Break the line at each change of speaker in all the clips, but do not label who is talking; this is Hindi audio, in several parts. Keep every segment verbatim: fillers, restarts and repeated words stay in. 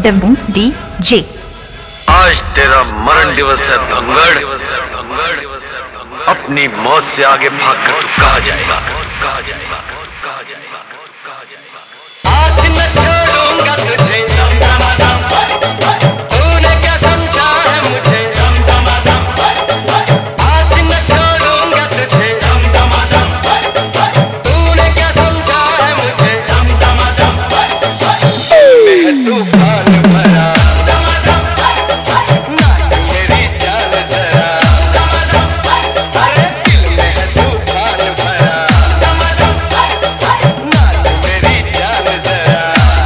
डब्बू डीजे।
आज तेरा मरण दिवस है भंगड़, अपनी मौत से आगे भाग कर तू कहाँ जाएगा?
आज न छोड़ूंगा तुझे, तूने क्या समझा है मुझे। आज न छोड़ूंगा तुझे, तूने क्या समझा है मुझे। मैं तूफान भरा नाच मेरी जान जरा, अरे दिल में तूफान भरा नाच मेरी जान जरा।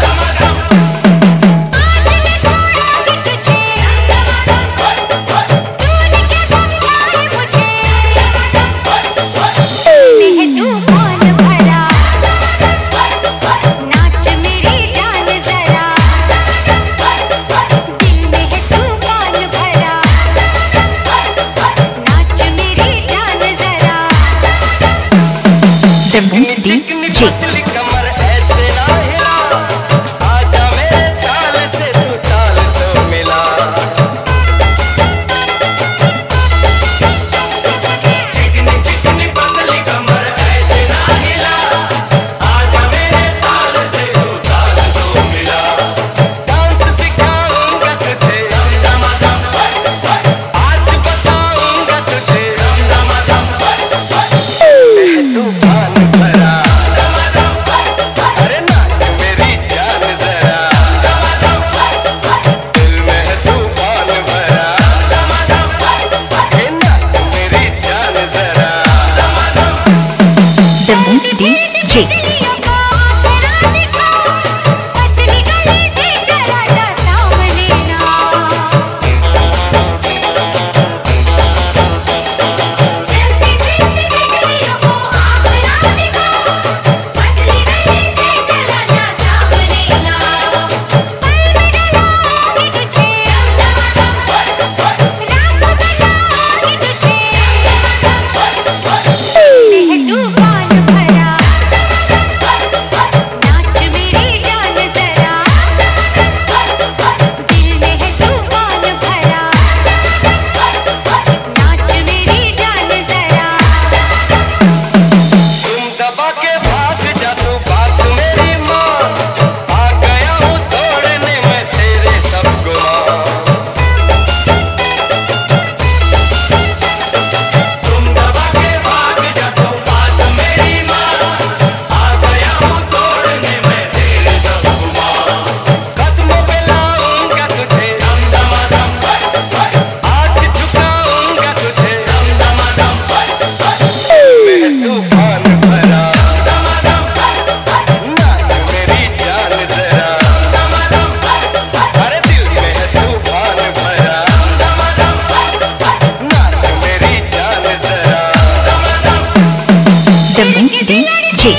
डब्बू डीजे।
कमर ऐसे ना हिला, आजा मेरे ताल से तू ताल तो मिला। चिकनी चिकनी पतली कमर ऐसे ना हिला, आजा मेरे ताल से तू ताल तो मिला। डांस सिखाऊंगा तुझे, आज बताऊंगा तुझे। तूफान भरा अरे नाच मेरी जान जरा, दिल में है तूफान भरा हे नाच मेरी जान जरा।
डब्बू डीजे।
तूफान भरा नाच मेरी जान जरा, अरे दिल में है तूफान भरा नाच मेरी जान जरा।
डब्बू डीजे।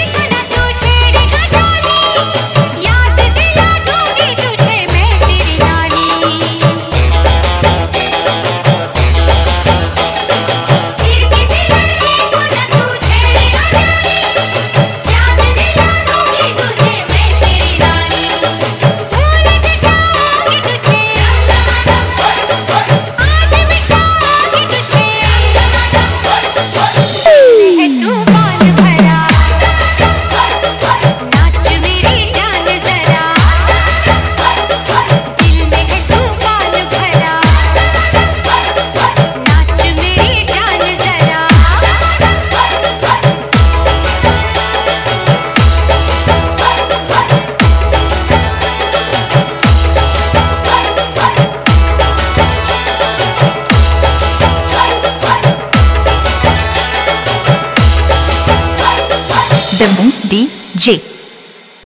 डब्बू डीजे।